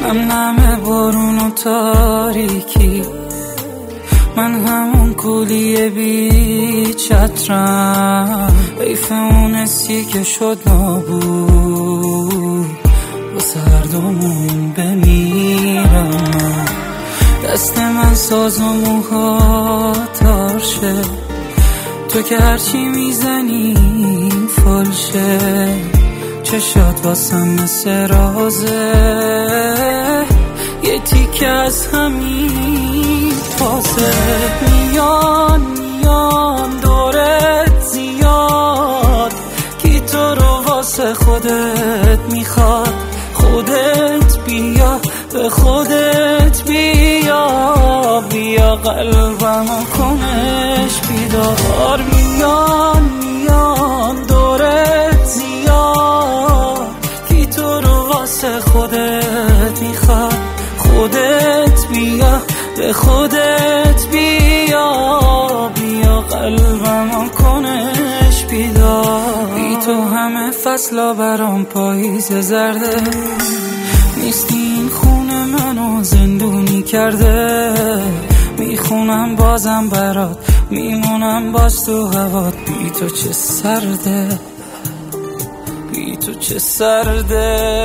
نم بارون و تاریکی، من همون کولی بی چترم، حیف اون حسی که شد نابود، با سردمون بمیرم. دست من ساز و موها تارشه، تو که هرچی میزنی فالشه، چشات واسم مثل رازه، یه تیکه از همین پاسه. میان دورت زیاد، کی تو رو واسه خودت میخواد، خودت بیا به خودت بیا، بیا قلبمو کنش بیدار. میان دورت زیاد، کی تو رو واسه خودت میخواد، خودت بیا به خودت بیا، بیا قلبمو کنش بیدار. بی تو همه فصلا برام پاییز زرده، نیستی این خونه منو زندونی کرده، میخونم بازم برات، میمونم باز تو هوات. بی تو چه سرده، بی تو چه سرده.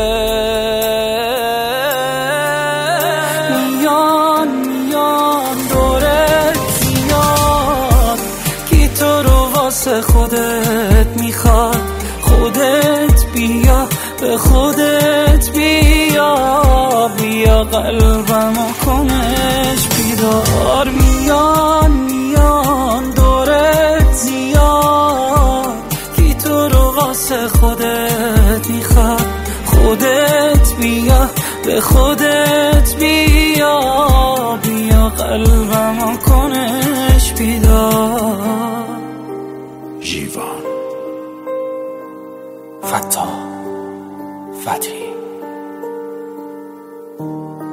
میان دورت زیاد، کی تو رو واسه خودت میخواد، خودت بیا به خودت بیا، بیا قلبمو کنش بیدار. میان دورت زیاد، کی تو رو واسه خودت میخواد، خودت بیا به خودت بیا، بیا قلبمو کنش بیدار. ژیوان فتا فتحی